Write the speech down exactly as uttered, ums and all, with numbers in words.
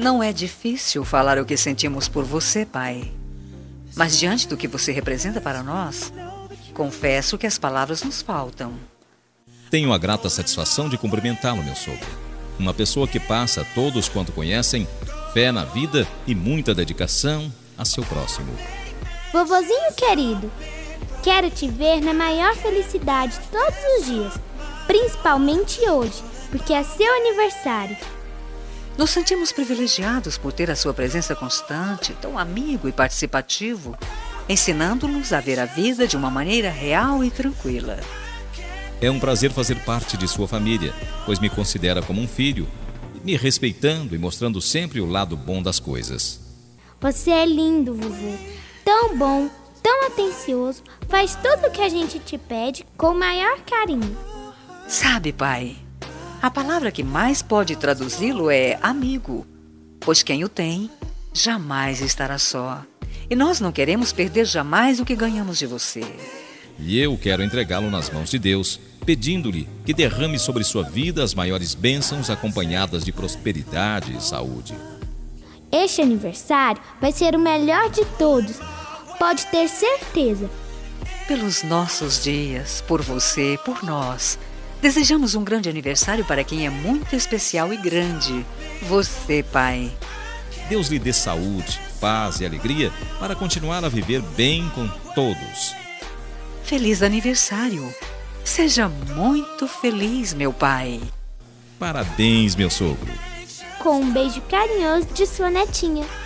Não é difícil falar o que sentimos por você, pai. Mas diante do que você representa para nós, confesso que as palavras nos faltam. Tenho a grata satisfação de cumprimentá-lo, meu sogro. Uma pessoa que passa a todos quanto conhecem fé na vida e muita dedicação a seu próximo. Vovozinho querido, quero te ver na maior felicidade todos os dias, principalmente hoje, porque é seu aniversário. Nos sentimos privilegiados por ter a sua presença constante, tão amigo e participativo, ensinando-nos a ver a vida de uma maneira real e tranquila. É um prazer fazer parte de sua família, pois me considera como um filho, me respeitando e mostrando sempre o lado bom das coisas. Você é lindo, vovô. Tão bom, tão atencioso, faz tudo o que a gente te pede com o maior carinho. Sabe, pai, a palavra que mais pode traduzi-lo é amigo, pois quem o tem jamais estará só. E nós não queremos perder jamais o que ganhamos de você. E eu quero entregá-lo nas mãos de Deus, pedindo-lhe que derrame sobre sua vida as maiores bênçãos acompanhadas de prosperidade e saúde. Este aniversário vai ser o melhor de todos, pode ter certeza. Pelos nossos dias, por você, por nós, desejamos um grande aniversário para quem é muito especial e grande, você, pai. Deus lhe dê saúde, paz e alegria para continuar a viver bem com todos. Feliz aniversário! Seja muito feliz, meu pai. Parabéns, meu sogro. Com um beijo carinhoso de sua netinha.